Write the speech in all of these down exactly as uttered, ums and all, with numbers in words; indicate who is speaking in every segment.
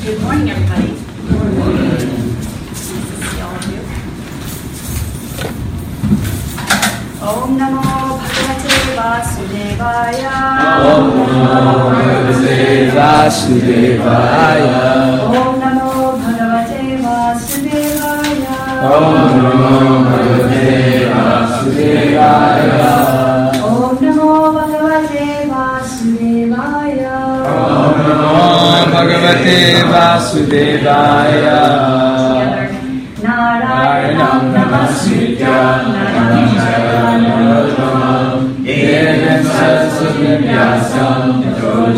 Speaker 1: Good morning, everybody. Good morning. Nice to see all of you. Om Namo Bhagavate Vasudevaya.
Speaker 2: Om Namo Bhagavate Vasudevaya.
Speaker 1: Om Namo Bhagavate Vasudevaya.
Speaker 2: Om Namo Bhagavate Vasudevaya.
Speaker 1: Om Namo Bhagavate Vasudevaya.
Speaker 2: Om Namo Bhagavate Vasudevaya.
Speaker 1: Together. Narayanam Namasritya Naram Jayam
Speaker 2: Devem Saraswatam Vyasam Tato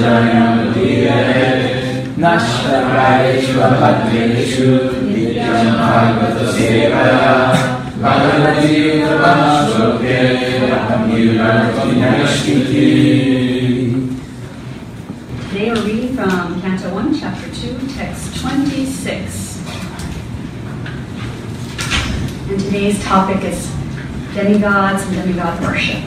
Speaker 2: Jayam Nashtarayeshva Bhadreshu Nityam Bhagavata Sevaya Bhagavati Ramashloke Raham Yurati.
Speaker 1: Today we're reading from Canto one, Chapter two, Text twenty-six. And today's topic is demigods and demigod worship.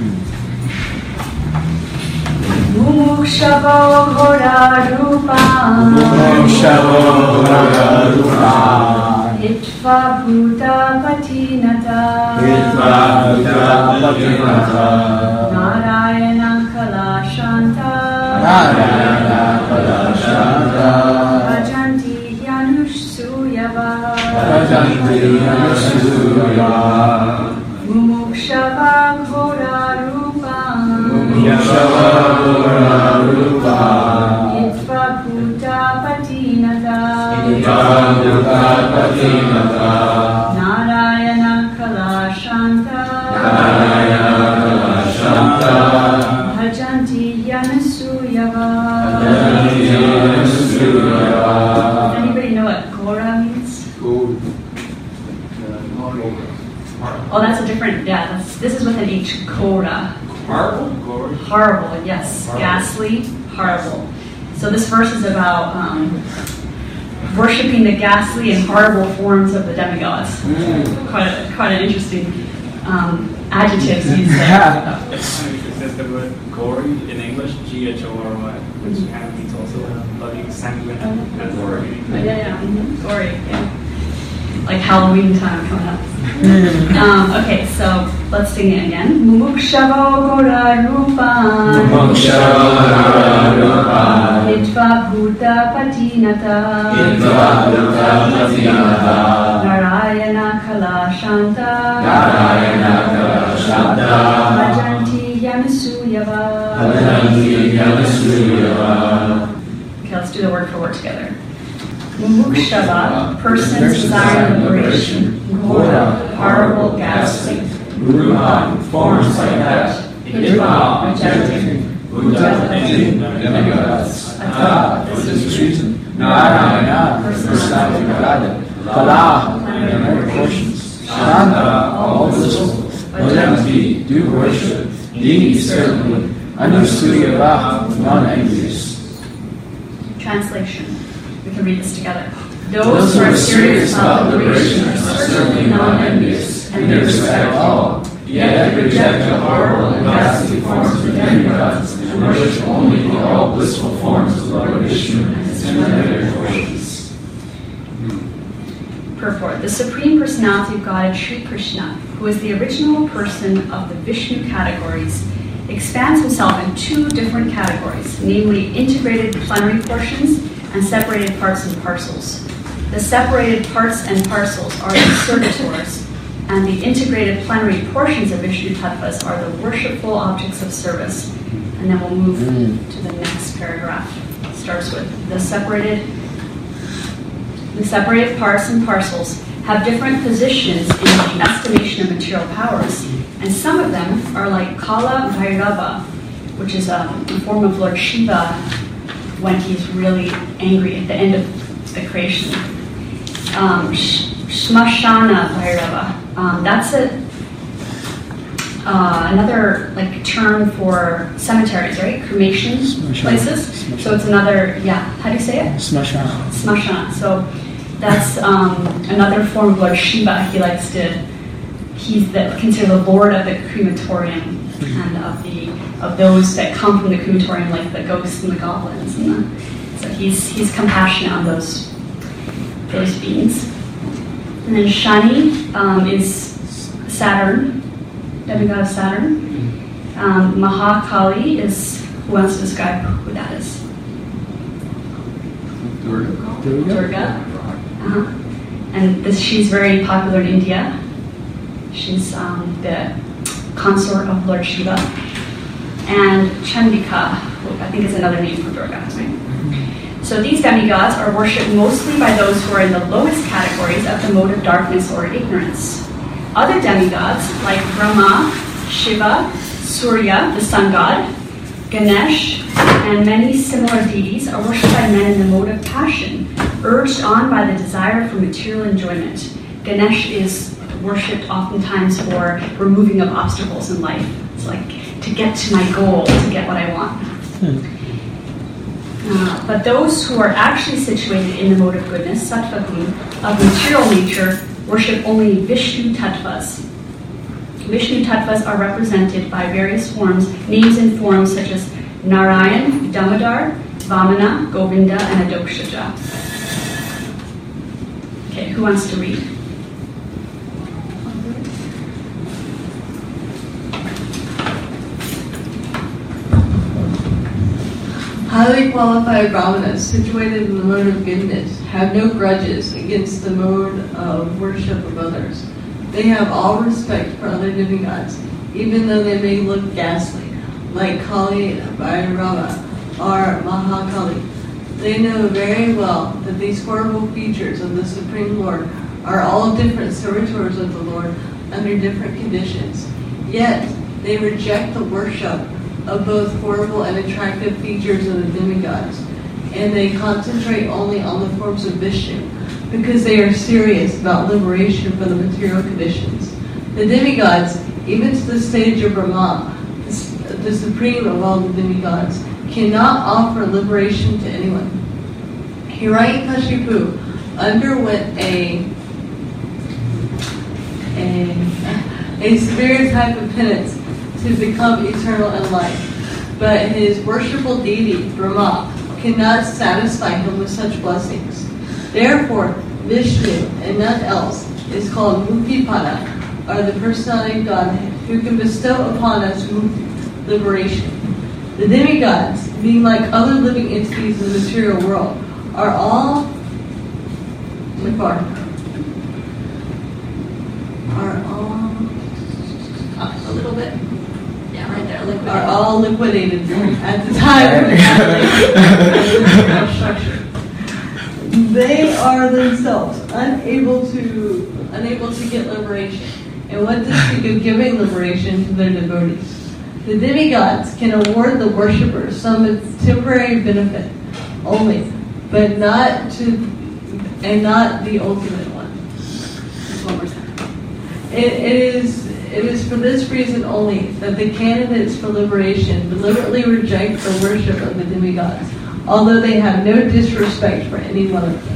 Speaker 1: Mumukshavo Ghora Rupa
Speaker 2: Mumukshavo Ghora Rupa
Speaker 1: Hitva Bhuta Patinata
Speaker 2: Hitva Bhuta Patinata
Speaker 1: Narayana Kala Shanta
Speaker 2: Narayana Kala Shanta
Speaker 1: Bhajanti Yanushsuyava
Speaker 2: Bhajanti Yanushsuyava
Speaker 1: Mumukshava Ghora Rupa
Speaker 2: Mumukshava Ghora Rupa
Speaker 1: Hitva Bhuta Patinata
Speaker 2: Hitva Bhuta Patinata
Speaker 1: Narayana Kala Shanta
Speaker 2: Narayana Kala Shanta
Speaker 1: Bhajanti Yanasuyava.
Speaker 2: Bhajanti Yanasuyava.
Speaker 1: Does anybody know what Ghora means? Oh, that's a different, yeah, that's, this is with an H, Ghora.
Speaker 3: Horrible?
Speaker 1: Horrible, yes.
Speaker 3: Horrible.
Speaker 1: Ghastly, horrible. So this verse is about um, worshipping the ghastly and horrible forms of the demigods.
Speaker 2: Mm.
Speaker 1: Quite, a, quite an interesting um, adjective to use there.
Speaker 3: It's funny because there's the word gory in English, G H O R Y, which
Speaker 1: Mhm.
Speaker 3: kind of means also bloody, sanguine,
Speaker 1: Oh.
Speaker 3: and gory.
Speaker 1: Oh, yeah, yeah, mm-hmm. Gory, yeah. Like Halloween time coming up. um, okay, so let's sing it again. Mumukshavo Ghora Rupa
Speaker 2: Mumukshava Ghora Rupa
Speaker 1: Hitva Bhuta Patinata
Speaker 2: Hitva Bhuta Patinata
Speaker 1: Narayana Kala Shanta
Speaker 2: Narayana Kala Shanta
Speaker 1: Bhajanti Yanasuyava.
Speaker 2: Bhajanti Yanasuyava.
Speaker 1: Okay, let's do the word for word together. Mumukshava, persons desiring liberation. Ghora, horrible, ghastly.
Speaker 2: Rupa, forms like that.
Speaker 1: Hitva, rejecting.
Speaker 2: Bhuta, demigods. Ata, for this reason. Narayana, personality of God. Kala, planetary portions. Shanta, all visible. Bhajanti, do worship. Dini, certainly. Anusuyava, non-envious.
Speaker 1: Translation. We can read this together.
Speaker 2: Those who are serious about liberation are certainly non-envious, and they respect all, yet they reject the horrible and ghastly forms of demigods and worship only the all blissful forms of Lord Vishnu and his planetary portions.
Speaker 1: Purport. The Supreme Personality of God, Sri Krishna, who is the original person of the Vishnu categories, expands himself in two different categories, namely integrated plenary portions and separated parts and parcels. The separated parts and parcels are the servitors, and the integrated plenary portions of Vishnu Tattvas are the worshipful objects of service. And then we'll move mm. to the next paragraph. It starts with the separated, the separated parts and parcels have different positions in the estimation of material powers, and some of them are like Kala Bhairava, which is a, a form of Lord Shiva when he's really angry at the end of the creation. Um, Shmashana Bhairava. Um, that's a uh, another like term for cemeteries, right? Cremation
Speaker 4: Smashana.
Speaker 1: places.
Speaker 4: Smashana.
Speaker 1: So it's another, yeah. How do you say it?
Speaker 4: Smashana.
Speaker 1: Smashana. So that's um, another form of Lord Shiva. He likes to. He's the, considered the lord of the crematorium and of the of those that come from the crematorium, like the ghosts and the goblins and the So he's he's compassionate on those those beings. And then Shani um, is Saturn, demigod of Saturn. Um, Mahakali is, who wants to describe who that is?
Speaker 2: Durga.
Speaker 1: Durga. Uh-huh. And this, she's very popular in India. She's um, the consort of Lord Shiva. And Chandika, who I think is another name for Durga, right? So these demigods are worshipped mostly by those who are in the lowest categories of the mode of darkness or ignorance. Other demigods, like Brahma, Shiva, Surya, the sun god, Ganesh, and many similar deities are worshipped by men in the mode of passion, urged on by the desire for material enjoyment. Ganesh is worshipped oftentimes for removing of obstacles in life. It's like to get to my goal, to get what I want. Hmm. Uh, but those who are actually situated in the mode of goodness, sattva guna, of material nature, worship only Vishnu tattvas. Vishnu tattvas are represented by various forms, names and forms such as Narayan, Damodar, Vamana, Govinda, and Adokshaja. Okay, who wants to read?
Speaker 4: Highly qualified brahmanas, situated in the mode of goodness, have no grudges against the mode of worship of others. They have all respect for other demigods, even though they may look ghastly, like Kali, Bhairava, or Mahakali. They know very well that these horrible features of the Supreme Lord are all different servitors of the Lord under different conditions. Yet, they reject the worship of both horrible and attractive features of the demigods, and they concentrate only on the forms of Vishnu, because they are serious about liberation from the material conditions. The demigods, even to the stage of Brahma, the supreme of all the demigods, cannot offer liberation to anyone. Hiranyakashipu underwent a, a, a severe type of penance to become eternal in life, but his worshipful deity, Brahma, cannot satisfy him with such blessings. Therefore, Vishnu and none else is called Muktipada, or the personality of Godhead, who can bestow upon us mukti, liberation. The demigods, being like other living entities in the material world, are all are all up a little bit. Yeah, right there. Liquidated. Are all liquidated at the time of the structure. They are themselves unable to unable to get liberation, and what to speak of giving liberation to their devotees. The demigods can award the worshippers some temporary benefit only, but not to and not the ultimate one. Just one more time. It, it is it is for this reason only that the candidates for liberation deliberately reject the worship of the demigods, although they have no disrespect for any one of them.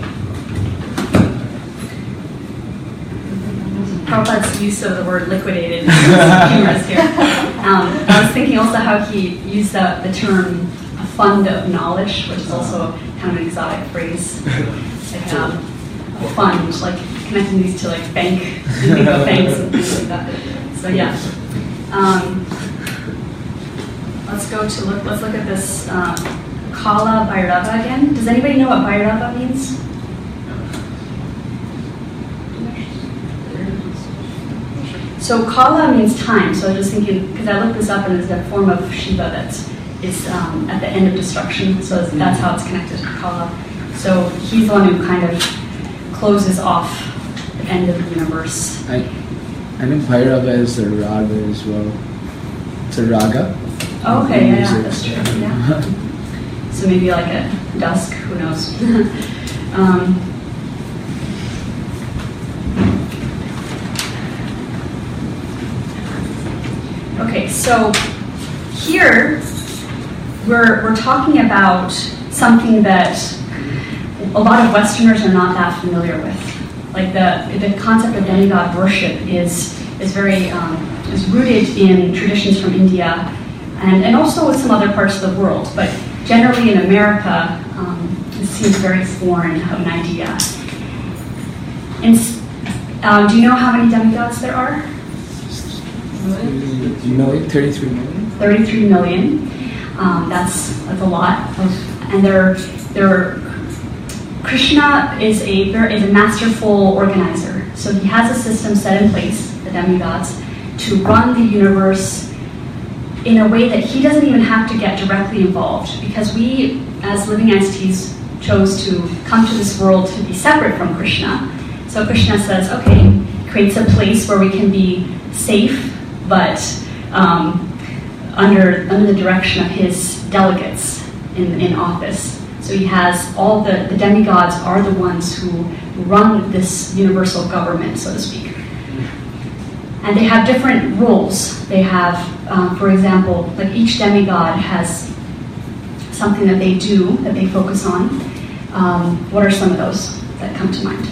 Speaker 1: Prabhupada's use of the word liquidated is humorous here. Um, I was thinking also how he used the, the term a fund of knowledge, which is also kind of an exotic phrase. Like um, a fund, like connecting these to like bank, you think of banks and things like that. So yeah. Um, let's go to look, let's look at this um, Kala Bhairava again. Does anybody know what Bhairava means? So Kala means time. So I was just thinking, because I looked this up, and it's a form of Shiva that is um, at the end of destruction. So that's how it's connected to Kala. So he's the one who kind of closes off the end of the universe.
Speaker 5: I, I know Bhairava is a raga as well. It's a raga.
Speaker 1: Oh, okay, yeah, yeah, that's true. Yeah. So maybe like at dusk, who knows? um, Okay, so here we're we're talking about something that a lot of Westerners are not that familiar with. Like the the concept of demigod worship is is very um, is rooted in traditions from India and, and also with some other parts of the world. But generally in America, um, This seems very foreign of an idea. And um, do you know how many demigods there are?
Speaker 5: Do you know it? thirty-three million?
Speaker 1: thirty-three million. Um, that's that's a lot. Of, and they're they're Krishna is a is a masterful organizer. So he has a system set in place, the demigods, to run the universe in a way that he doesn't even have to get directly involved, because we, as living entities, chose to come to this world to be separate from Krishna. So Krishna says, okay, creates a place where we can be safe, but um, under under the direction of his delegates in, in office. So he has all the, the demigods are the ones who run this universal government, so to speak. And they have different roles. They have, um, for example, like each demigod has something that they do, that they focus on. Um, what are some of those that come to mind?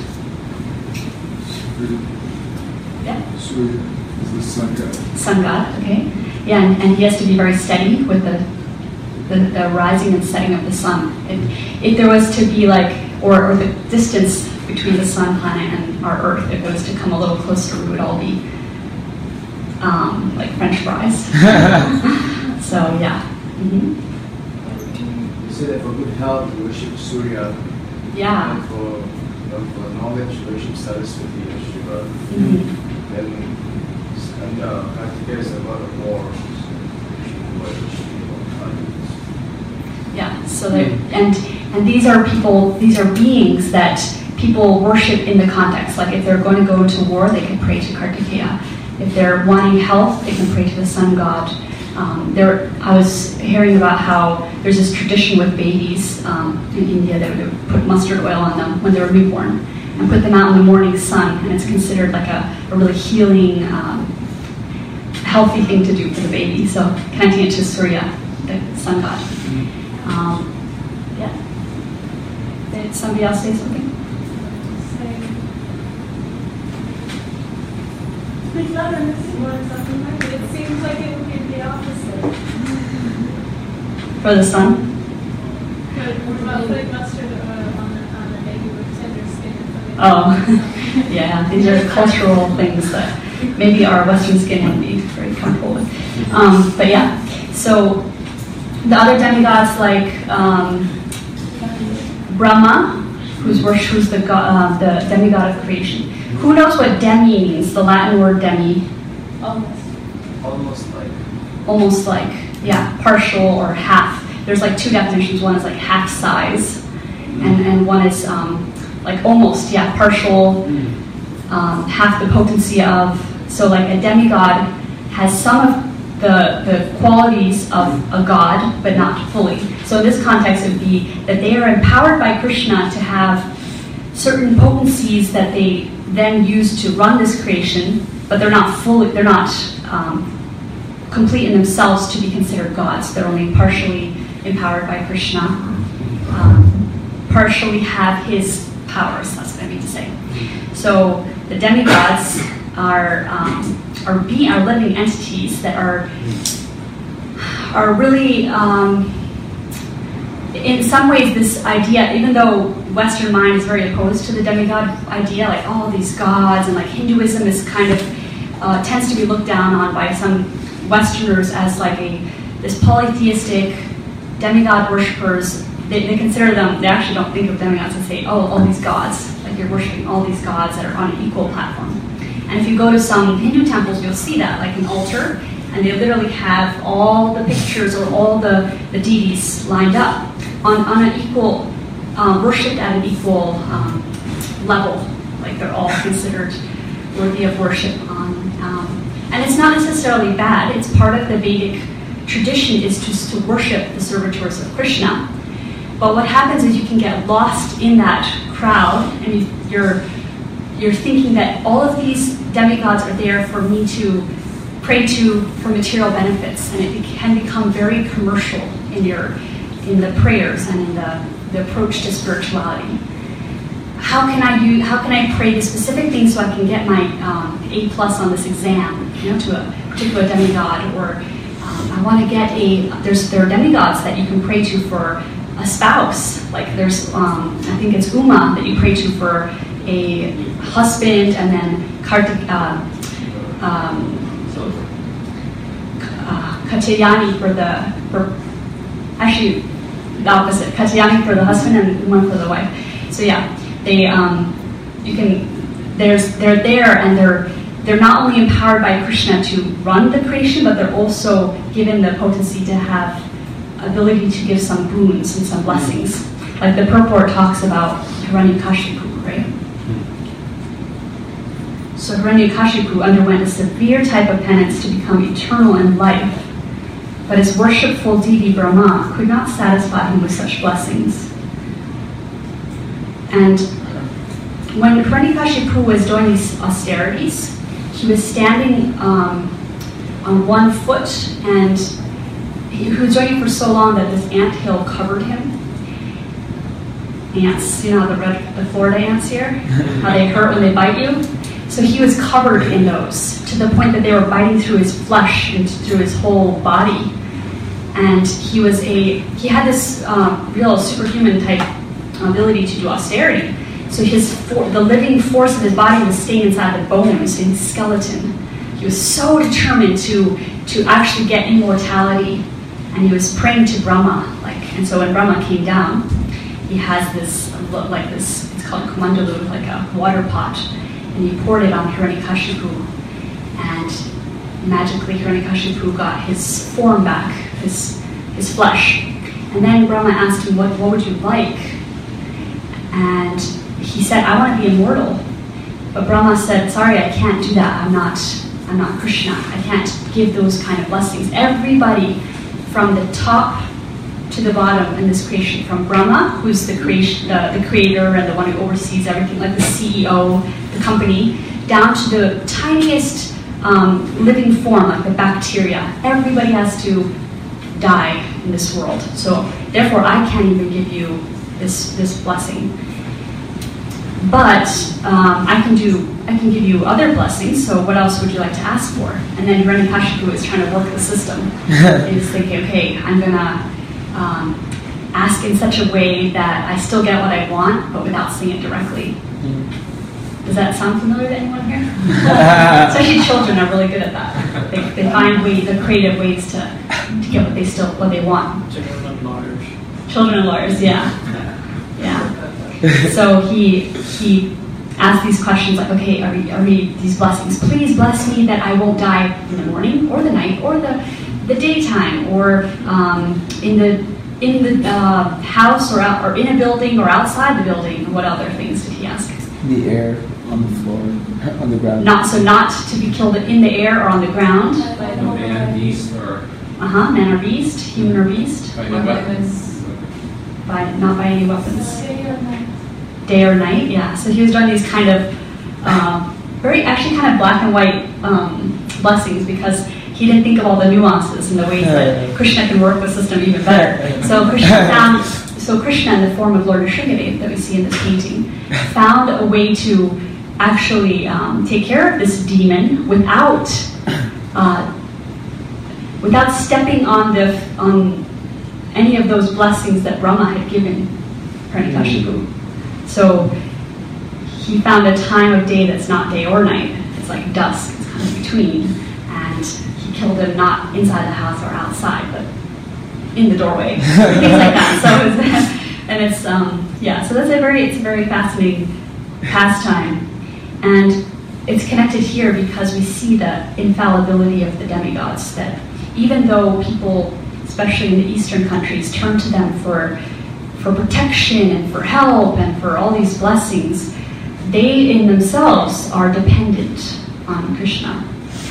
Speaker 1: Yeah.
Speaker 6: Surya is the sun god.
Speaker 1: Sun god, okay. Yeah, and, and he has to be very steady with the the, the rising and setting of the sun. If, if there was to be like, or, or the distance between the sun planet and our Earth, if it was to come a little closer, we would all be um, like French fries. So yeah. Mm-hmm.
Speaker 6: You said that for good health, you worship Surya.
Speaker 1: Yeah.
Speaker 6: And for, you know, for knowledge, you worship Saraswati or Shiva.
Speaker 1: Mm-hmm.
Speaker 6: Then, and uh, I think there's a lot of more.
Speaker 1: Yeah, so they and and these are people, these are beings that people worship in the context. Like if they're going to go into war, they can pray to Kartikeya. If they're wanting health, they can pray to the sun god. Um, there, I was hearing about how there's this tradition with babies um, in India that would put mustard oil on them when they were newborn and put them out in the morning sun, and it's considered like a, a really healing, um, healthy thing to do for the baby. So connecting it to Surya, the sun god. Um, yeah. Did somebody else say something?
Speaker 7: It's not in this one, something like it. It seems like it would be the opposite.
Speaker 1: For the sun?
Speaker 7: But what about putting mustard oil on the, on the baby with tender skin and putting
Speaker 1: Oh, yeah. These are cultural things that maybe our Western skin wouldn't be very comfortable with. Um, but yeah, so the other demigods like um, Brahma, who's who's the god, uh, the demigod of creation. Who knows what demi means? The Latin word demi.
Speaker 7: almost.
Speaker 6: Almost like.
Speaker 1: Almost like, yeah, partial or half. There's like two definitions. One is like half size, and, and one is um, like almost, yeah, partial, um, half the potency of. So like a demigod has some of the, the qualities of a god, but not fully. So in this context, it would be that they are empowered by Krishna to have certain potencies that they then use to run this creation, but they're not fully, they're not um, complete in themselves to be considered gods. They're only partially empowered by Krishna, um, partially have his powers. That's what I mean to say. So the demigods are um, are being are living entities that are are really um, in some ways this idea, even though Western mind is very opposed to the demigod idea, like all these gods, and like Hinduism is kind of uh, tends to be looked down on by some Westerners as like a this polytheistic demigod worshippers. They, they consider them. They actually don't think of demigods and say, oh, all these gods, like you're worshiping all these gods that are on an equal platform. And if you go to some Hindu temples, you'll see that, like an altar, and they literally have all the pictures or all the, the deities lined up on, on an equal, um, worshipped at an equal um, level. Like they're all considered worthy of worship on. Um, and it's not necessarily bad. It's part of the Vedic tradition is just to worship the servitors of Krishna. But what happens is you can get lost in that crowd, and you, you're you're thinking that all of these demigods are there for me to pray to for material benefits, and it can become very commercial in your in the prayers and in the, the approach to spirituality. How can I use, how can I pray the specific things so I can get my um, A plus on this exam, you know, to a particular demigod, or um, I want to get a there's there are demigods that you can pray to for a spouse. Like there's, um, I think it's Uma that you pray to for a husband, and then Kartik, uh, um, uh, Katyayani for the, for, actually the opposite, Katyayani for the husband and Uma for the wife. So yeah, they, um, you can, there's, they're there and they're, they're not only empowered by Krishna to run the creation, but they're also given the potency to have ability to give some boons and some blessings. Like the purport talks about Hiranyakashipu, right? So Hiranyakashipu underwent a severe type of penance to become eternal in life, but his worshipful deity Brahma could not satisfy him with such blessings. And when Hiranyakashipu was doing these austerities, he was standing um, on one foot, and he was doing it for so long that this anthill covered him. Ants, you know the red, the Florida ants here, how they hurt when they bite you. So he was covered in those to the point that they were biting through his flesh and through his whole body. And he was a he had this um, real superhuman type ability to do austerity. So his for, the living force of his body was staying inside the bones, in his skeleton. He was so determined to to actually get immortality, and he was praying to Brahma. Like, and so when Brahma came down, he has this like this. It's called kumandalu, like a water pot, and he poured it on Hiranyakashipu, and magically Hiranyakashipu got his form back, his his flesh. And then Brahma asked him, "What what would you like?" And he said, "I want to be immortal." But Brahma said, "Sorry, I can't do that. I'm not, I'm not Krishna. I can't give those kind of blessings." Everybody from the top to the bottom in this creation, from Brahma, who's the creation, the, the creator and the one who oversees everything, like the C E O, the company, down to the tiniest um, living form, like the bacteria. Everybody has to die in this world. So therefore, I can't even give you this this blessing. But um, I can do, I can give you other blessings. So what else would you like to ask for? And then Hiranyakashipu is trying to work the system. He's thinking, okay, I'm gonna um, ask in such a way that I still get what I want, but without saying it directly. Does that sound familiar to anyone here? Especially children are really good at that. They, they find ways, the creative ways to, to get what they still, what they want.
Speaker 3: Children and lawyers.
Speaker 1: Children and lawyers, yeah, yeah. So he he asked these questions like, okay, are we, are we these blessings? Please bless me that I won't die in the morning or the night or the the daytime or um, in the in the uh, house or out, or in a building or outside the building. What other things did he ask?
Speaker 5: The air on the floor, on the ground.
Speaker 1: Not so not to be killed in the air or on the ground.
Speaker 2: Man, beast, or
Speaker 1: Uh huh. Man or beast, human or beast.
Speaker 2: by the weapons.
Speaker 1: By not by any weapons.
Speaker 7: Day or night.
Speaker 1: Day or night, yeah. So he was doing these kind of um, very, actually kind of black and white um, blessings, because he didn't think of all the nuances and the ways that Krishna can work the system even better. So Krishna found, so Krishna in the form of Lord Nrsimhadev that we see in this painting, found a way to actually um, take care of this demon without uh, without stepping on the on any of those blessings that Brahma had given Hiranyakashipu. So he found a time of day that's not day or night. It's like dusk, it's kind of between. And he killed him not inside the house or outside, but in the doorway, things like that. So it's, and it's um, yeah. So that's a very it's a very fascinating pastime, and it's connected here because we see the infallibility of the demigods. That even though people, especially in the Eastern countries, turn to them for for protection and for help and for all these blessings, they in themselves are dependent on Krishna.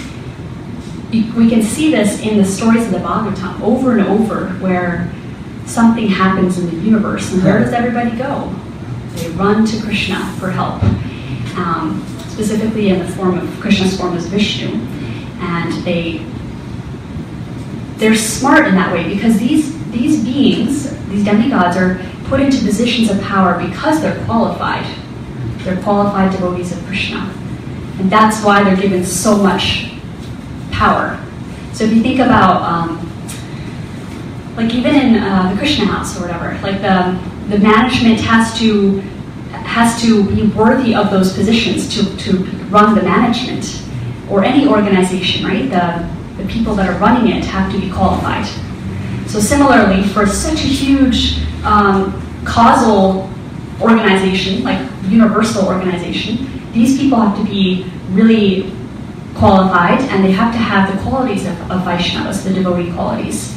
Speaker 1: We can see this in the stories of the Bhagavatam over and over, where something happens in the universe, and where does everybody go? They run to Krishna for help, um, specifically in the form of Krishna's form as Vishnu, and they they're smart in that way because these these beings, these demigods, are put into positions of power because they're qualified. They're qualified devotees of Krishna, and that's why they're given so much power. So if you think about um, like even in uh, the Krishna house or whatever, like the the management has to has to be worthy of those positions to, to run the management, or any organization, right? The the people that are running it have to be qualified. So similarly, for such a huge um, causal organization, like universal organization, these people have to be really qualified, and they have to have the qualities of, of Vaishnavas, the devotee qualities.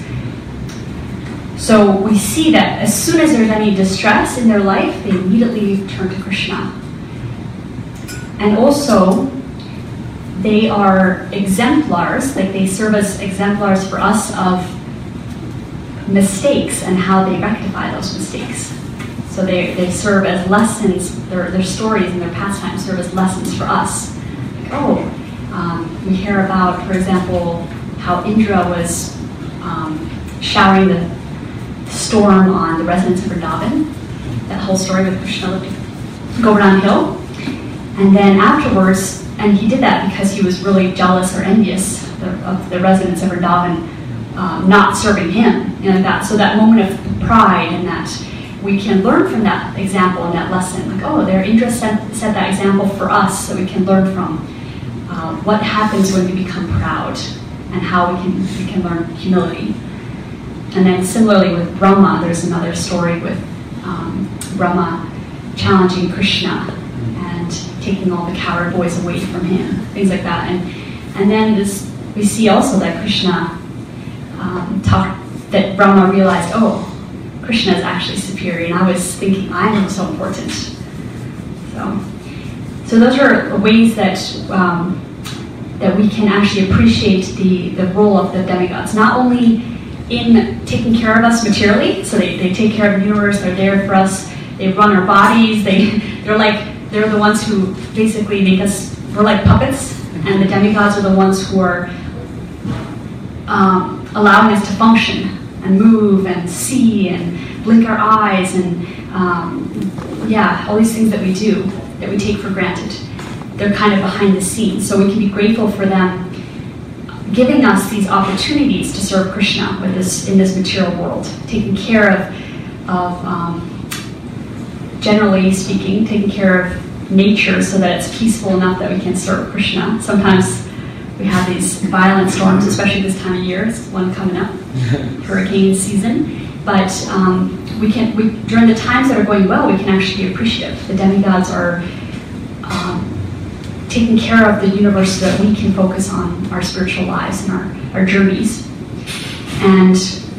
Speaker 1: So we see that as soon as there's any distress in their life, they immediately turn to Krishna. And also, they are exemplars, like they serve as exemplars for us of mistakes and how they rectify those mistakes. So they, they serve as lessons, their, their stories and their pastimes serve as lessons for us. Like, oh, um, we hear about, for example, how Indra was um, showering the storm on the residents of Vrindavan. That whole story with Krishna Govardhan Hill. And then afterwards, and he did that because he was really jealous or envious of the, of the residents of Vrindavan um, not serving him, you know, that. So that moment of pride, and that we can learn from that example and that lesson. Like, oh, their Indra set, set that example for us, so we can learn from uh, what happens when we become proud, and how we can we can learn humility. And then similarly with Brahma, there's another story with um, Brahma challenging Krishna and taking all the coward boys away from him, things like that. And and then this, we see also that Krishna um, talked, that Brahma realized, oh, Krishna is actually superior, and I was thinking I'm so important. So, so those are ways that um, that we can actually appreciate the, the role of the demigods, not only in taking care of us materially, so they, they take care of the universe, they're there for us, they run our bodies, they, they're like, they're the ones who basically make us, we're like puppets, and the demigods are the ones who are um, allowing us to function and move and see and blink our eyes and um, yeah, all these things that we do, that we take for granted. They're kind of behind the scenes, so we can be grateful for them giving us these opportunities to serve Krishna with this in this material world, taking care of, of um, generally speaking, taking care of nature so that it's peaceful enough that we can serve Krishna. Sometimes we have these violent storms, especially this time of year. It's one coming up, hurricane season. But um, we can, we, during the times that are going well, we can actually be appreciative. The demigods are um, taking care of the universe so that we can focus on our spiritual lives and our, our journeys. And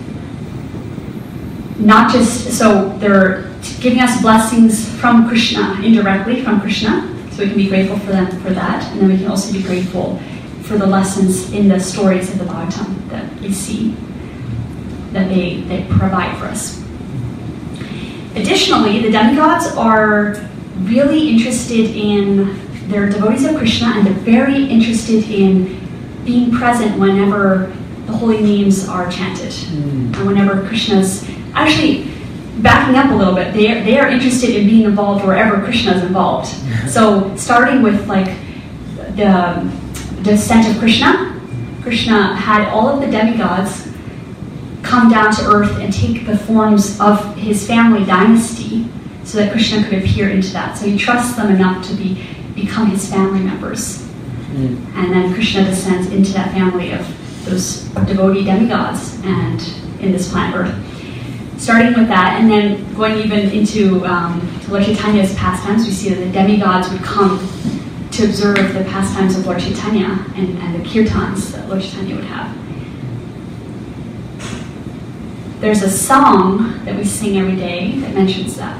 Speaker 1: not just, so they're giving us blessings from Krishna, indirectly from Krishna, so we can be grateful for them for that. And then we can also be grateful for the lessons in the stories of the Bhagavatam that we see, that they, they provide for us. Additionally, the demigods are really interested in, they're devotees of Krishna, and they're very interested in being present whenever the holy names are chanted, mm. and whenever Krishna's, actually, backing up a little bit, they are, they are interested in being involved wherever Krishna is involved. So starting with like the descent of Krishna, Krishna had all of the demigods come down to earth and take the forms of his family dynasty so that Krishna could appear into that. So he trusts them enough to be become his family members. Mm. And then Krishna descends into that family of those devotee demigods and in this planet Earth. Starting with that, and then going even into um, Lord Chaitanya's pastimes, we see that the demigods would come to observe the pastimes of Lord Chaitanya and, and the kirtans that Lord Chaitanya would have. There's a song that we sing every day that mentions that.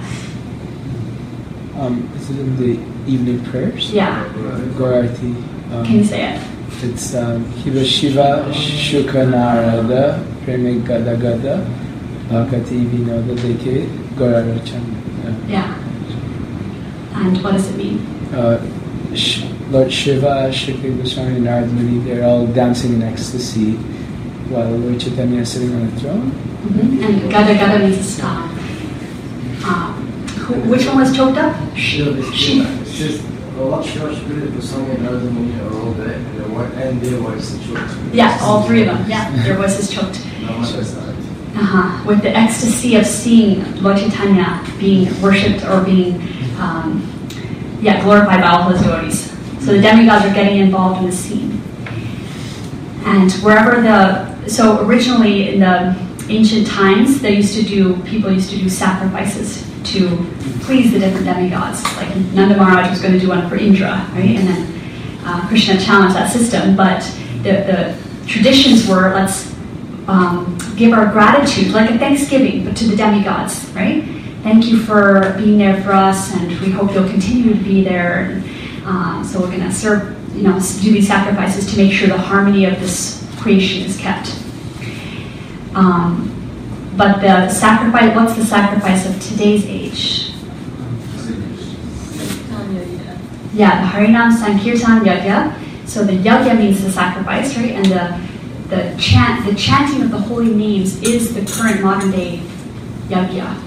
Speaker 5: Um, is it in the evening prayers?
Speaker 1: Yeah.
Speaker 5: Gaurarti. Um,
Speaker 1: Can you say it?
Speaker 5: It's um, Hiva Shiva Shukha Narada Preme Gada Gada Bhakati Vinoda Deke Gaurarachana.
Speaker 1: Yeah. And what does it mean?
Speaker 5: Uh, Lord Shiva, Shukha Goswami, Narada Muni, they're all dancing in ecstasy while Lord Chaitanya is sitting on the throne.
Speaker 1: Mm-hmm. And Gada Gada means to stop. Um, who, which one was choked up?
Speaker 6: Shiva.
Speaker 1: Shiva.
Speaker 6: It's just Lord Shiva, Shukha Goswami, and Narada Muni are all there, and their voices are choked.
Speaker 1: Yeah, all three of them. Yeah, their voices choked.
Speaker 6: Not much is that.
Speaker 1: uh-huh, with the ecstasy of seeing Lord Chaitanya being worshipped or being um, yeah, glorified by all his devotees. So the demigods are getting involved in the scene. And wherever the, so originally in the ancient times, they used to do, people used to do sacrifices to please the different demigods. Like Nanda Maharaj was going to do one for Indra, right? And then uh, Krishna challenged that system, but the, the traditions were, let's um, give our gratitude, like a thanksgiving, but to the demigods, right? Thank you for being there for us, and we hope you'll continue to be there. And, uh, so we're going to serve, you know, do these sacrifices to make sure the harmony of this creation is kept. Um, but the sacrifice, what's the sacrifice of today's age? Yeah, the Harinam Sankirtan Yajna. So the yajna means the sacrifice, right? And the the chant, the chanting of the holy names is the current modern day yajna.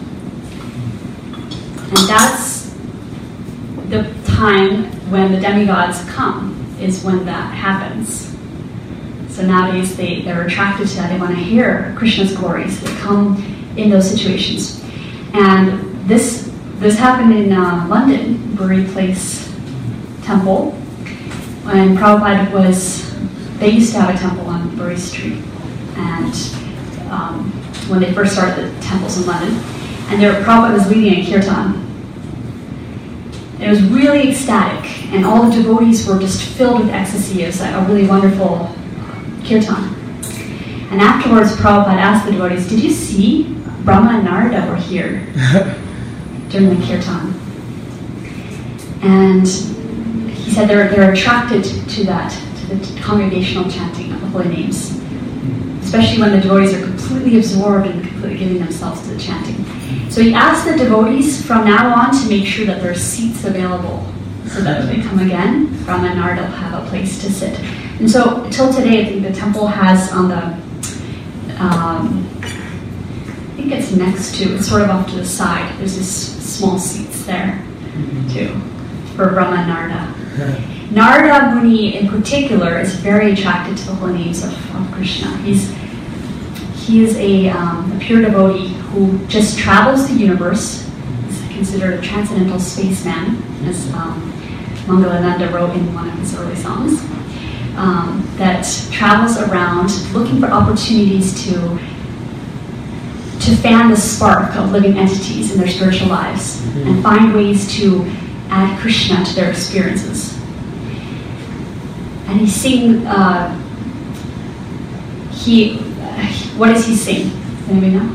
Speaker 1: And that's the time when the demigods come, is when that happens. So nowadays they, they're attracted to that. They want to hear Krishna's glories. They come in those situations. And this this happened in uh, London, Bury Place Temple. When Prabhupada was, they used to have a temple on Bury Street. And um, when they first started the temples in London. And there, Prabhupada was leading a kirtan. And it was really ecstatic. And all the devotees were just filled with ecstasy. It was like a really wonderful kirtan. And afterwards, Prabhupada asked the devotees, did you see Brahma and Narada were here during the kirtan? And he said they're, they're attracted to that, to the congregational chanting of the holy names, especially when the devotees are completely absorbed and completely giving themselves to the chanting. So he asked the devotees from now on to make sure that there are seats available so that when they come again, Brahma and Narada will have a place to sit. And so, till today, I think the temple has on the, um, I think it's next to, it's sort of off to the side, there's this small seats there, too, for Brahma and Narada. Narada Muni, in particular, is very attracted to the holy names of, of Krishna. He's He is a, um, a pure devotee who just travels the universe. He's considered a transcendental spaceman, as um, Mangalananda wrote in one of his early songs. Um, that travels around looking for opportunities to to fan the spark of living entities in their spiritual lives mm-hmm. and find ways to add Krishna to their experiences. And he's singing, uh, he, uh, what does he sing? Does anybody know?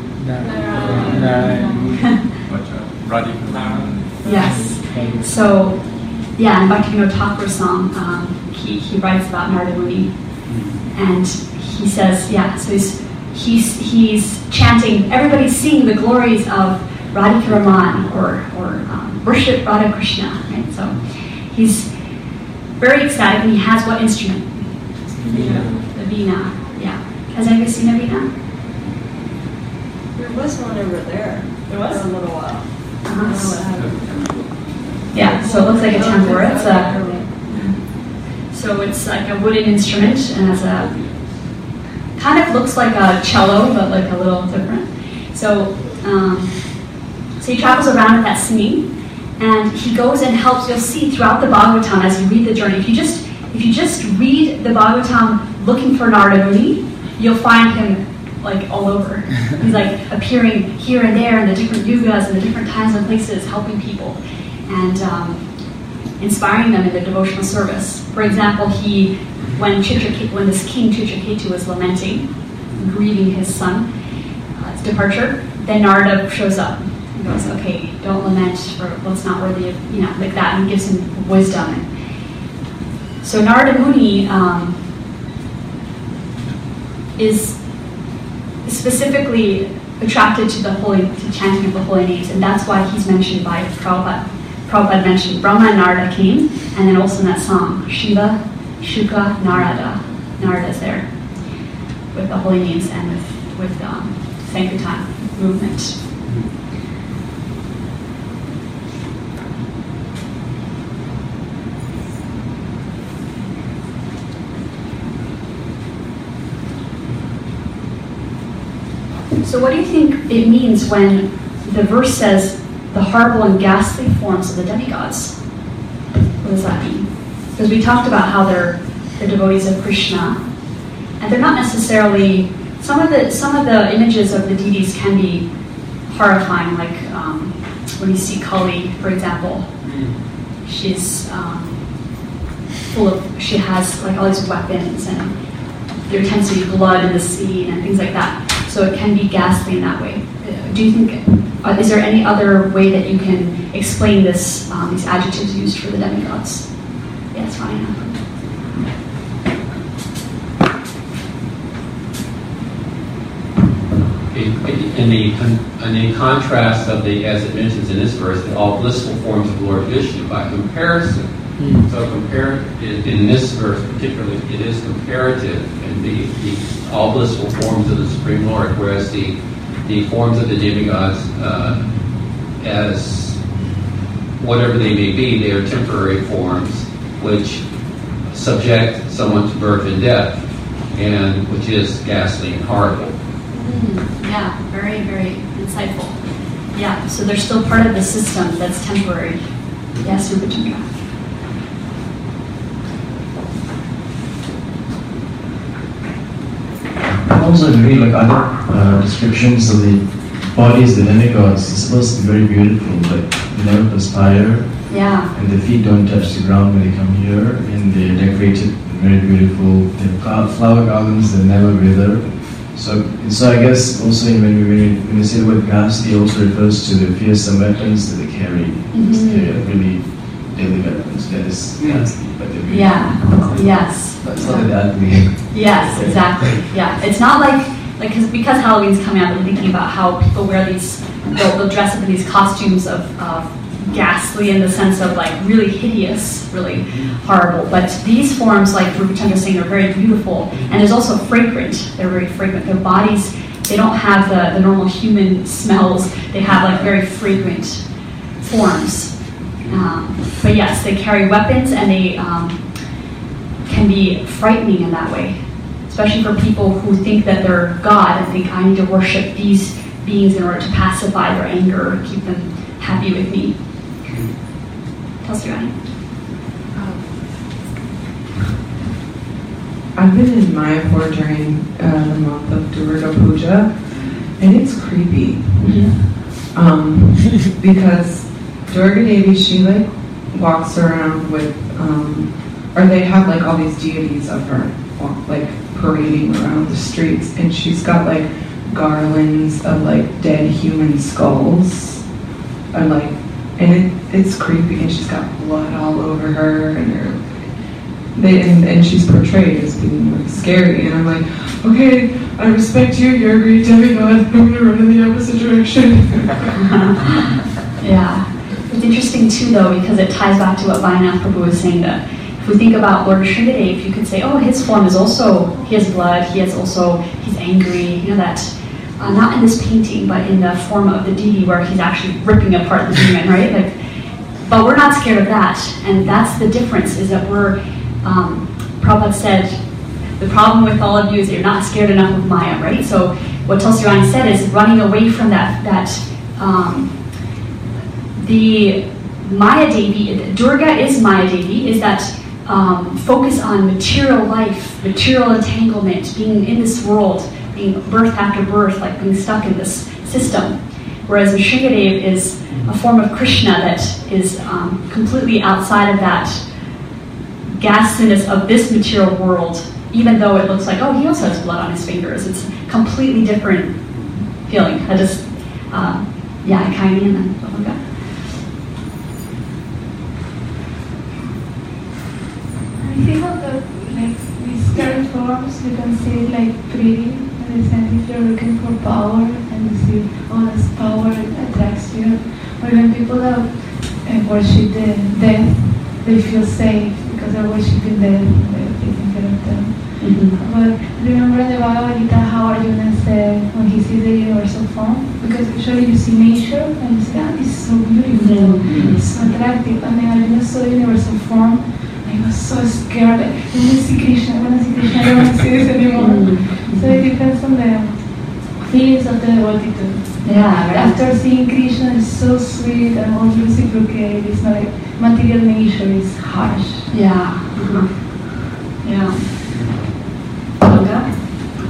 Speaker 1: Yes. So, yeah, in Bhaktivinoda Thakur's song, um, he, he writes about Narada Muni. And he says, yeah, so he's, he's, he's chanting, everybody's singing the glories of Radhika Raman, or, or um, worship Radha Krishna, right? So he's very ecstatic, and he has what instrument?
Speaker 4: Veena.
Speaker 1: The Veena, yeah. Has anybody seen a Veena?
Speaker 4: There was one over there.
Speaker 1: There was?
Speaker 4: For a little while.
Speaker 1: Uh-huh.
Speaker 4: I don't know what happened.
Speaker 1: Yeah, so it looks like a tambura. It's a, so it's like a wooden instrument, and has a, kind of looks like a cello, but like a little different. So, um, so he travels around with that singing, and he goes and helps. You'll see throughout the Bhagavatam as you read the journey. If you just if you just read the Bhagavatam looking for Narada Muni, you'll find him like all over. He's like appearing here and there in the different yugas and the different times and places, helping people and um, inspiring them in their devotional service. For example, he when Chitraketu, when this king Chitraketu was lamenting, grieving his son, uh, his departure, then Narada shows up. He goes, okay, don't lament for what's not worthy of, you know, like that, and gives him wisdom. And so Narada Muni um, is specifically attracted to the holy, to chanting of the holy names, and that's why he's mentioned by Prabhupada. Prabhupada mentioned Brahma and Narada came, and then also in that song, Shiva, Shuka, Narada. Narada's there with the holy names and with, with um, Sankirtan movement. So what do you think it means when the verse says the horrible and ghastly forms of the demigods? What does that mean? Because we talked about how they're, they're devotees of Krishna, and they're not necessarily, some of the some of the images of the deities can be horrifying, like um, when you see Kali, for example. She's um, full of, she has like all these weapons, and there tends to be blood in the sea and things like that. So it can be ghastly in that way. Do you think, uh, is there any other way that you can explain this, um, these adjectives used for the demigods? Yes, Ryan.
Speaker 8: In the, in the contrast of the, as it mentions in this verse, the all blissful forms of Lord Vishnu, by comparison. Mm. So compare in, in this verse particularly, it is comparative in the, the all blissful forms of the Supreme Lord, whereas the the forms of the demigods, uh, as whatever they may be, they are temporary forms which subject someone to birth and death, and which is ghastly and horrible.
Speaker 1: Mm, yeah, very, very insightful. Yeah, so they're still part of the system that's temporary. Yes, Rupachandra.
Speaker 6: Also, if you read like other uh, descriptions of the bodies, the demigods, it's supposed to be very beautiful, but they never perspire.
Speaker 1: Yeah.
Speaker 6: And the feet don't touch the ground when they come here, and they're decorated very beautiful. They have flower gardens that never wither. So, so I guess also when we when we, when we say the word ghastly, it also refers to the fearsome weapons that they carry. Mm-hmm. They're really deadly weapons. That is ghastly, but they're beautiful.
Speaker 1: Yeah. Yes.
Speaker 6: But it's not that ugly.
Speaker 1: Yes, exactly. Yeah, it's not like like cause, because Halloween's coming up. I'm thinking about how people wear these. They'll, they'll dress up in these costumes of. of ghastly in the sense of like really hideous, really horrible. But these forms, like Rupachandra is saying, are very beautiful, and there's also fragrant. They're very fragrant. Their bodies, they don't have the, the normal human smells. They have like very fragrant forms. Um, but yes, they carry weapons, and they um, can be frightening in that way, especially for people who think that they're God and think, I need to worship these beings in order to pacify their anger or keep them happy with me. Tell us, Rani.
Speaker 9: I've been in Mayapur during uh, the month of Durga Puja, and it's creepy. Mm-hmm. Um, because Durga Devi, she like walks around with, um, or they have like all these deities of her, walk, like parading around the streets, and she's got like garlands of like dead human skulls, and like, and it, it's creepy, and she's got blood all over her, and her, they, and, and she's portrayed as being like scary, and I'm like, okay, I respect you, you're a great demigod, I'm gonna run in the opposite direction.
Speaker 1: Yeah, it's interesting too though, because it ties back to what Vainath Prabhu was saying, that if we think about Lord Sringadev, you could say, oh, his form is also, he has blood, he has also, he's angry, you know that. Uh, not in this painting, but in the form of the deity where he's actually ripping apart the demon, right? Like, but we're not scared of that, and that's the difference. Is that we're, um, Prabhupada said, the problem with all of you is that you're not scared enough of Maya, right? So what Tulsi Rani said is running away from that. That um, the Maya Devi, Durga is Maya Devi, is that um, focus on material life, material entanglement, being in this world. Being birth after birth, like being stuck in this system. Whereas Sringadev is a form of Krishna that is um, completely outside of that ghastliness of this material world, even though it looks like, oh, he also has blood on his fingers. It's a completely different feeling. I just, uh, yeah, Kaini and then Bhavanga.
Speaker 7: I think of the, like, these current forms, you can say like breathing. In the sense, if you're looking for power and you see all this power attracts you, or when people have uh, worship the death, they feel safe because they're worshiping death and they're taking care of them. Mm-hmm. But remember in the Bhagavad Gita how Arjuna said when he sees the universal form, because usually you see nature and you say, ah, this is so beautiful, mm-hmm. it's so attractive, and then Arjuna saw the universal form. I was so scared. I want to see Krishna, I want to see Krishna, I don't want to see this anymore. Mm-hmm. So it depends on the feelings of the devotee too.
Speaker 10: Yeah, right.
Speaker 7: After seeing Krishna is so sweet and all reciprocate, it's not like material nature is harsh.
Speaker 10: Yeah.
Speaker 1: Mhm.
Speaker 10: Yeah.
Speaker 1: Olga?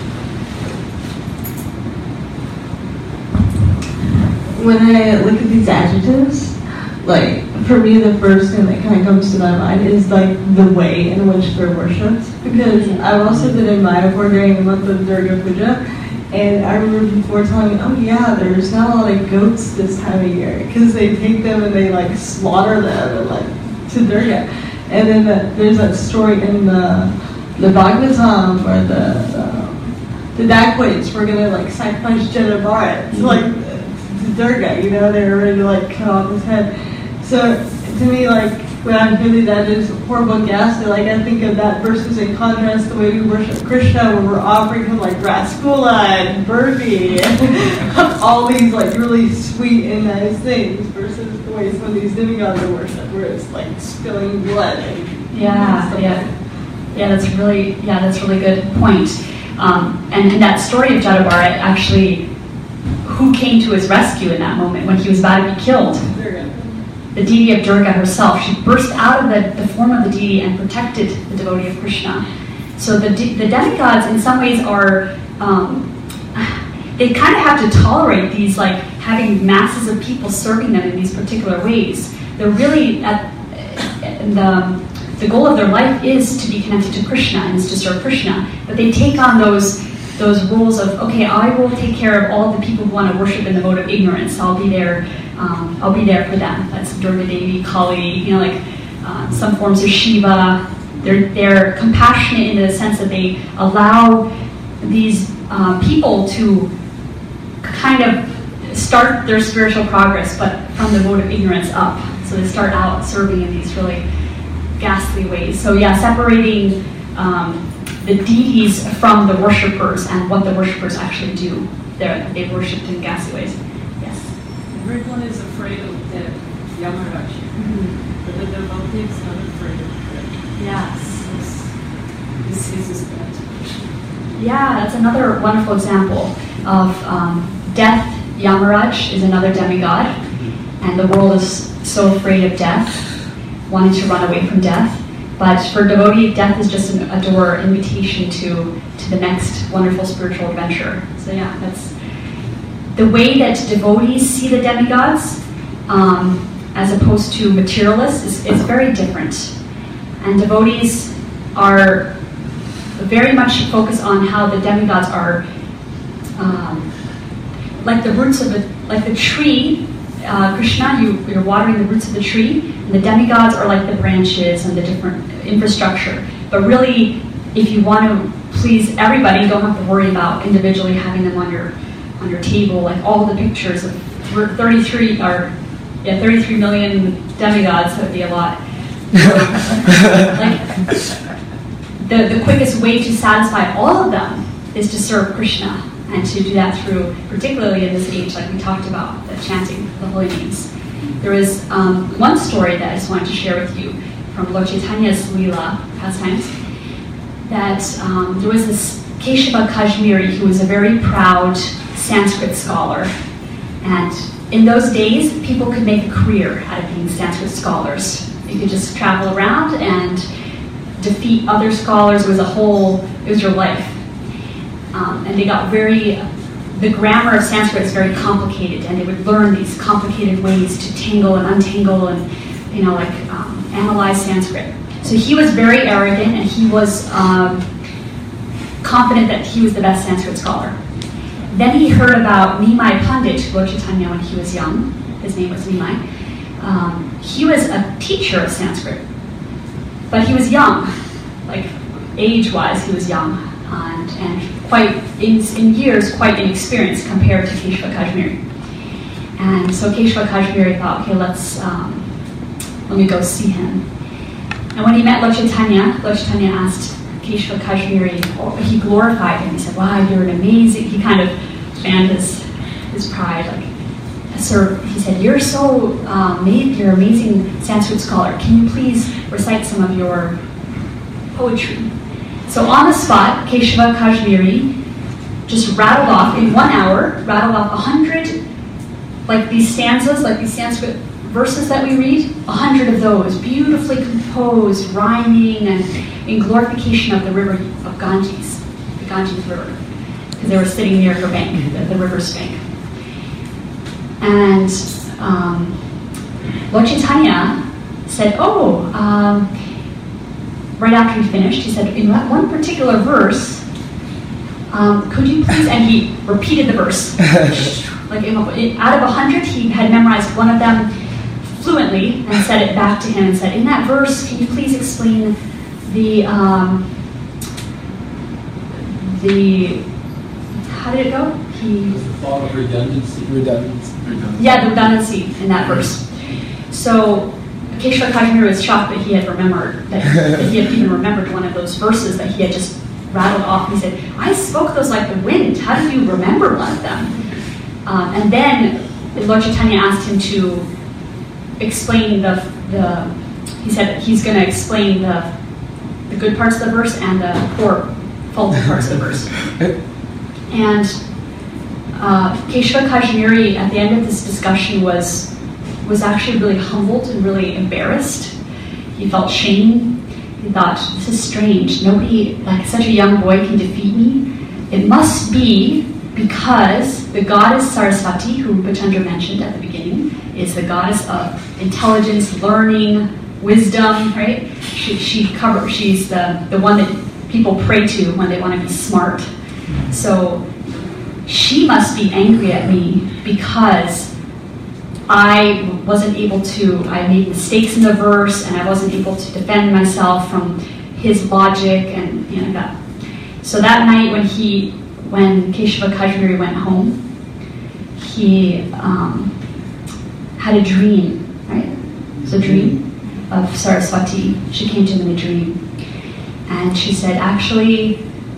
Speaker 4: When I look at these adjectives, like, for me, the first thing that kind of comes to my mind is, like, the way in which they're worshipped. Because I've also been in Mayapur during the month of Durga Puja, and I remember before telling me, oh yeah, there's not a lot of goats this time of year, because they take them and they, like, slaughter them, and, like, to Durga. And then the, there's that story in the, the Bhagavatam where the, the, the dacoits were going to, like, sacrifice Jadabharat to, like, to Durga, you know, they were ready to, like, cut off his head. So, to me, like, when I hear these adjectives of horrible ghastly, like, I think of that versus in contrast the way we worship Krishna, where we're offering him, like, Rasgula and Burfi and all these, like, really sweet and nice things, versus the way some of these demigods are worshipped, where it's, like, spilling blood and
Speaker 1: Yeah,
Speaker 4: stuff
Speaker 1: yeah. Yeah, that's really, yeah, that's a really good point. Um, and in that story of Jadabharat, actually, who came to his rescue in that moment when he was about to be killed?
Speaker 4: Durga.
Speaker 1: The deity of Durga herself. She burst out of the, the form of the deity and protected the devotee of Krishna. So the, de- the demigods in some ways are, um, they kind of have to tolerate these, like, having masses of people serving them in these particular ways. They're really, at, the, the goal of their life is to be connected to Krishna and is to serve Krishna. But they take on those those roles of, okay, I will take care of all the people who want to worship in the mode of ignorance. I'll be there. Um, I'll be there for them. That's Durga Devi, Kali, you know, like uh, some forms of Shiva. They're they're compassionate in the sense that they allow these uh, people to kind of start their spiritual progress, but from the mode of ignorance up. So they start out serving in these really ghastly ways. So yeah, separating um, the deities from the worshippers and what the worshippers actually do. They're, they've worshipped in ghastly ways. Yes?
Speaker 11: Everyone is afraid of death, Yamaraj. Mm-hmm. But the devotee is not afraid of death.
Speaker 1: Yes.
Speaker 11: This is his bad.
Speaker 1: Yeah, that's another wonderful example of um, death. Yamaraj is another demigod, and the world is so afraid of death, wanting to run away from death. But for devotee, death is just an, a door invitation to, to the next wonderful spiritual adventure. So yeah, that's the way that devotees see the demigods, um, as opposed to materialists, is, is very different. And devotees are very much focused on how the demigods are um, like the roots of the, like the tree. Uh, Krishna, you, you're watering the roots of the tree, and the demigods are like the branches and the different infrastructure. But really, if you want to please everybody, you don't have to worry about individually having them on your on your table, like all the pictures of thirty-three or yeah, thirty-three million demigods. That would be a lot. Like the the quickest way to satisfy all of them is to serve Krishna. And to do that through, particularly in this age, like we talked about, the chanting the holy names. There was um, one story that I just wanted to share with you from Lord Chaitanya's Leela pastimes, that um, there was this Keshava Kashmiri who was a very proud Sanskrit scholar. And in those days, people could make a career out of being Sanskrit scholars. You could just travel around and defeat other scholars. It was a whole, it was your life. Um, and they got very, the grammar of Sanskrit is very complicated, and they would learn these complicated ways to tangle and untangle and, you know, like um, analyze Sanskrit. So he was very arrogant, and he was um, confident that he was the best Sanskrit scholar. Then he heard about Nimai Pandit, Lord Chaitanya, when he was young. His name was Nimai. Um, he was a teacher of Sanskrit, but he was young, like age-wise, he was young. And, and quite, in, in years, quite inexperienced compared to Keshava Kashmiri. And so Keshava Kashmiri thought, okay, let's, um, let me go see him. And when he met Lord Chaitanya, Lord Chaitanya asked Keshava Kashmiri, oh, he glorified him. He said, wow, you're an amazing, he kind of fanned his, his pride, like, sir, he said, you're so, um, you're an amazing Sanskrit scholar. Can you please recite some of your poetry? So on the spot, Keshava Kashmiri just rattled off in one hour, rattled off a hundred, like these stanzas, like these Sanskrit verses that we read, a hundred of those, beautifully composed, rhyming, and in glorification of the river of Ganges, the Ganges River, because they were sitting near her bank, the, the river's bank. And um, Lord Chaitanya said, oh, um, right after he finished, he said, in that one particular verse, um, could you please, and he repeated the verse. Like out of a hundred, he had memorized one of them fluently and said it back to him and said, in that verse, can you please explain the, um, the, how did it go? He,
Speaker 8: was the thought of redundancy.
Speaker 5: Redundancy.
Speaker 1: Yeah, the redundancy in that verse. So Keshava Kashmir was shocked that he had remembered, that, that he had even remembered one of those verses that he had just rattled off. He said, I spoke those like the wind. How did you remember one of them? Um, and then Lord Chaitanya asked him to explain the, the he said he's going to explain the, the good parts of the verse and the poor, faulty parts of the verse. And uh, Keshava Kashmiri, at the end of this discussion, was was actually really humbled and really embarrassed. He felt shame. He thought, this is strange. Nobody, like such a young boy, can defeat me. It must be because the goddess Saraswati, who Bachandra mentioned at the beginning, is the goddess of intelligence, learning, wisdom, right? She, she cover, she's the, the one that people pray to when they want to be smart. So she must be angry at me because I wasn't able to, I made mistakes in the verse and I wasn't able to defend myself from his logic and you know that. So that night when he, when Keshava Kashmiri went home, he um, had a dream, right? It was a dream of Saraswati. She came to him in a dream. And she said, actually,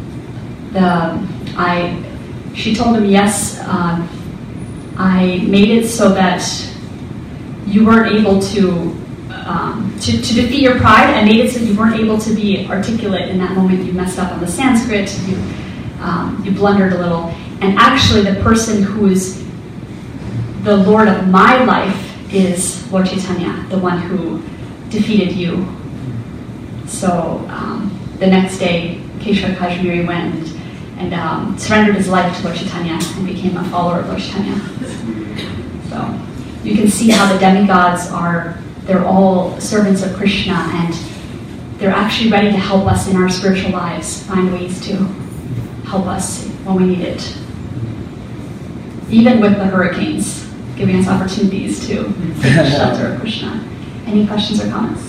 Speaker 1: the I, she told him, yes, um, I made it so that you weren't able to, um, to to defeat your pride. I made it so you weren't able to be articulate in that moment. You messed up on the Sanskrit. You um, you blundered a little. And actually, the person who is the Lord of my life is Lord Chaitanya, the one who defeated you. So um, the next day, Keshava Kashmiri went and, and um, surrendered his life to Lord Chaitanya and became a follower of Lord Chaitanya. So you can see how the demigods are, they're all servants of Krishna and they're actually ready to help us in our spiritual lives, find ways to help us when we need it. Even with the hurricanes, giving us opportunities to take the shelter of Krishna. Any questions or comments?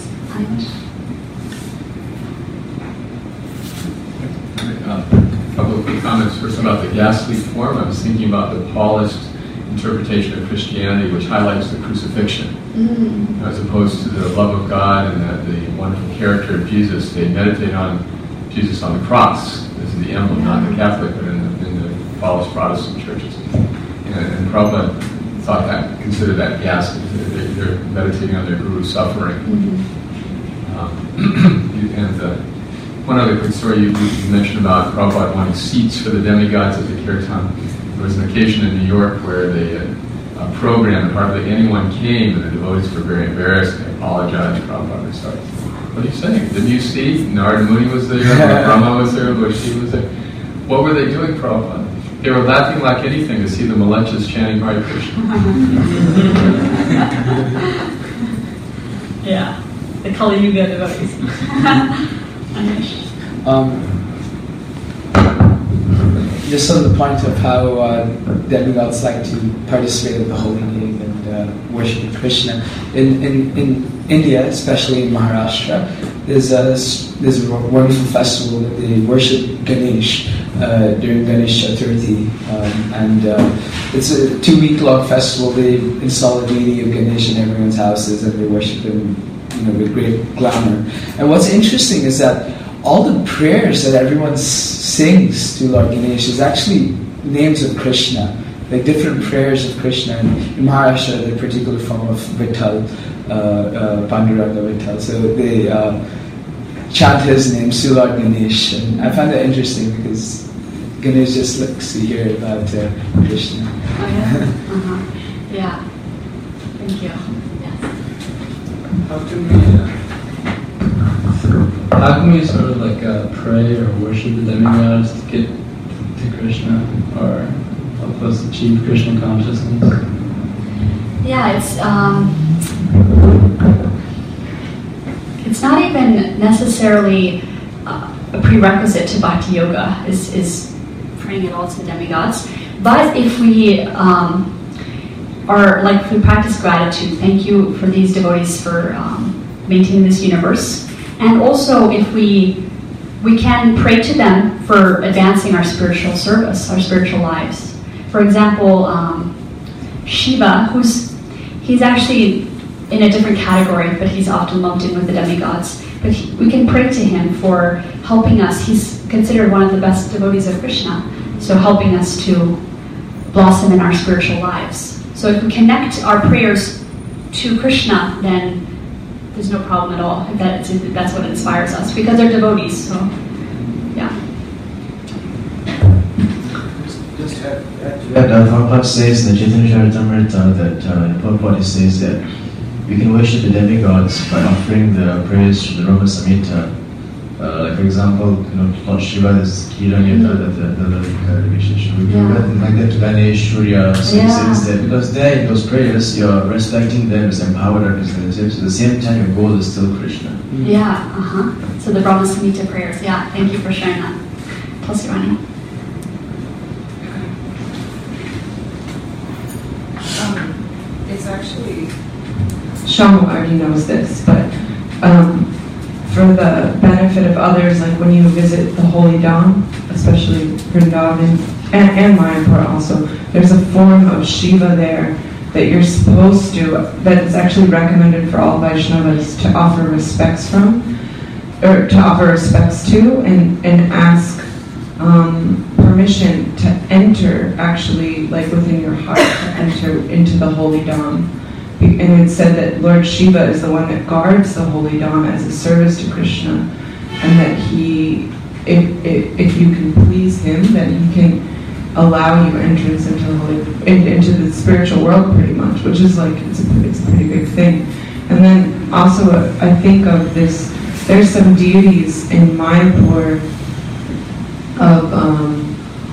Speaker 12: Uh, a couple of quick comments. First about the ghastly form. I was thinking about the Paulist interpretation of Christianity, which highlights the crucifixion. Mm. As opposed to the love of God and the, the wonderful character of Jesus, they meditate on Jesus on the cross. This is the emblem, not the Catholic, but in the, in the Paulist Protestant churches. And, and Prabhupada thought that, considered that ghastly. They're, they're meditating on their Guru's suffering. Mm-hmm. um, and uh, one other quick story you, you mentioned about Prabhupada wanting seats for the demigods at the Kirtan. There was an occasion in New York where they uh, uh, programmed and hardly anyone came, and the devotees were very embarrassed. They apologized. Prabhupada started, what are you saying? Didn't you see? Narada Muni was there, Brahma was there, Lord Shiva was there. What were they doing, Prabhupada? They were laughing like anything to see the Malechas chanting Hare Krishna.
Speaker 1: Yeah, the Kali Yuga devotees.
Speaker 5: um, just on the point of how uh, demigods like to participate in the holy name and uh, worship Krishna. In, in, in India, especially in Maharashtra, there's a, there's a wonderful festival that they worship Ganesh uh, during Ganesh Chaturthi. Um, and uh, it's a two-week-long festival. They install a deity of Ganesh in everyone's houses and they worship him, you know, with great glamour. And what's interesting is that all the prayers that everyone sings to Lord Ganesh is actually names of Krishna, like different prayers of Krishna. And in Maharashtra, the particular form of Vittal, uh, uh, Panduranga Vittal. So they uh, chant his name, to Lord Ganesh. And I find that interesting because Ganesh just likes to hear about uh, Krishna.
Speaker 1: Oh, yeah? Uh-huh. Yeah. Thank you. Yes.
Speaker 13: How can we, uh, how can we sort of like uh, pray or worship the demigods to get to Krishna or help us achieve Krishna consciousness?
Speaker 1: Yeah, it's um, it's not even necessarily uh, a prerequisite to Bhakti Yoga. Is is praying at all to the demigods, but if we um, are like if we practice gratitude, thank you for these devotees for um, maintaining this universe, and also if we we can pray to them for advancing our spiritual service, our spiritual lives. For example, um, Shiva, who's he's actually in a different category, but he's often lumped in with the demigods. But he, we can pray to him for helping us. He's considered one of the best devotees of Krishna, so helping us to blossom in our spiritual lives. So if we connect our prayers to Krishna, then there's no problem at all. If that is, that's what inspires us, because they're devotees. So, yeah.
Speaker 6: Just add, add to that. Uh, Prabhupada says in the Chaitanya Charitamrita that uh, Prabhupada says that we can worship the demigods by offering the prayers to the Rama Samhita. Uh, like for example, you know, Lord Shiva is Hiranyata, the the the We do that like that to Ganesh, Surya, so
Speaker 1: Yeah.
Speaker 6: he says that because there in those prayers you're respecting them as empowered representatives. At the same time, your goal is still Krishna.
Speaker 1: Yeah, uh-huh. So the Brahma Samhita prayers. Yeah, thank you for sharing that. Tulsi Rani.
Speaker 9: Um, it's actually Shama already knows this, but um, for the benefit of others, like when you visit the Holy Dham, especially Vrindavan and, and Mayapur also, there's a form of Shiva there that you're supposed to, that is actually recommended for all Vaishnavas to offer respects from, or to offer respects to, and, and ask um, permission to enter, actually, like within your heart, to enter into the Holy Dham. And it said that Lord Shiva is the one that guards the Holy Dham as a service to Krishna, and that he, if, if, if you can please him, then he can allow you entrance into the holy, into the spiritual world, pretty much, which is like it's a, it's a pretty big thing. And then also, I think of this. There's some deities in Mayapur of um,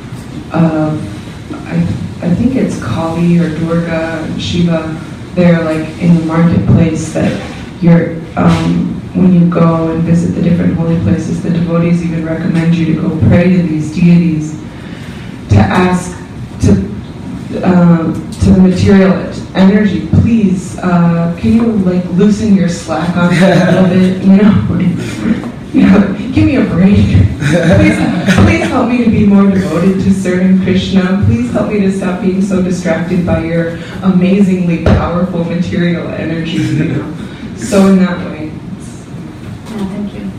Speaker 9: of I I think it's Kali or Durga and Shiva. They're like in the marketplace that you're, um, when you go and visit the different holy places, the devotees even recommend you to go pray to these deities, to ask to uh, to the material energy, please, uh, can you like loosen your slack on me a little bit, you know? You know, give me a break. Please, please help me to be more devoted to serving Krishna. Please help me to stop being so distracted by your amazingly powerful material energy. You know? So in that way.
Speaker 1: Yeah, thank you.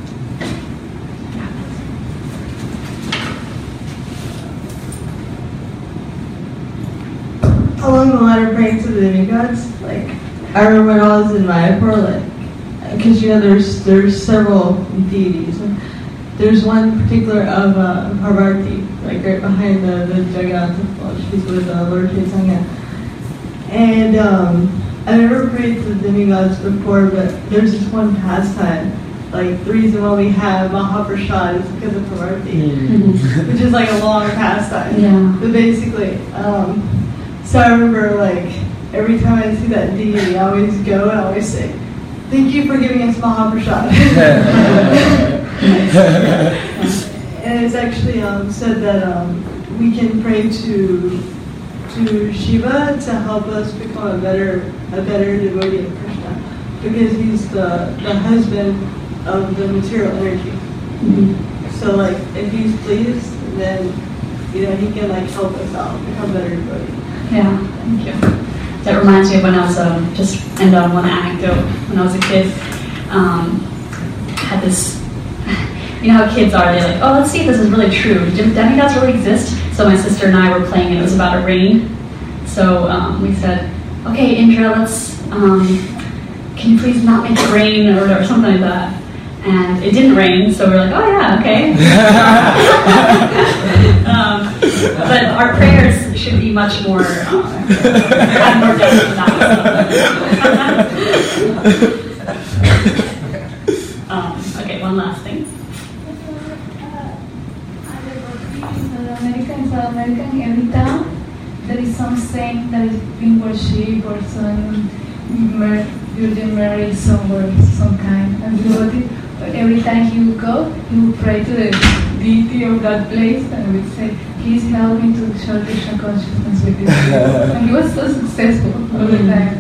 Speaker 4: Along the line of praying to the demigods, like I remember when I was in Mayapur, like because you know there's there's several deities. There's one particular of uh, Parvati, like right behind the the Jagannath. Well, she's with uh, Lord Chaitanya. And um, I never prayed to the demigods before, but there's this one pastime. Like the reason why we have Mahaprasad is because of Parvati, mm-hmm. which is like a long pastime.
Speaker 1: Yeah.
Speaker 4: But basically, um, so I remember like every time I see that deity, I always go and I always say, "Thank you for giving us Mahaprasad." And it's actually um, said that um, we can pray to to Shiva to help us become a better a better devotee of Krishna, because he's the the husband of the material energy. Mm-hmm. So like if he's pleased, then you know he can like help us out become better devotees.
Speaker 1: Yeah, thank you. That reminds me of when I was, um, just end on one anecdote, when I was a kid, um, had this, you know how kids are, they're like, oh, let's see if this is really true. Do demigods really exist? So my sister and I were playing, and it was about a rain. So um, we said, okay, Indra, let's, um, can you please not make it rain, or, or something like that. And it didn't rain, so we we're like, oh yeah, okay. um, But our prayers should be much more, um, have more depth than that. um, okay, one last thing.
Speaker 7: In America, in South America, in every town, there is some saint that is being worshipped or some Mar- Virgin Mary somewhere, some kind. And devotee, every time he would go, he would pray to the deity of that place and would say, please help me to share Krishna consciousness with this place. And he was so successful all the time.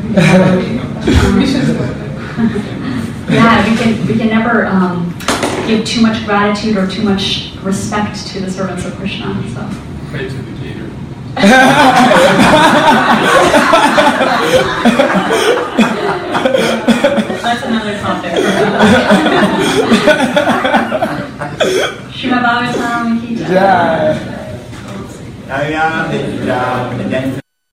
Speaker 1: Yeah, we can we can never um, give too much gratitude or too much respect to the servants of Krishna. So.
Speaker 3: Pray to the gator.
Speaker 1: That's another topic. Shima Bhagavatam Ki Jai.
Speaker 2: Jaya Vidya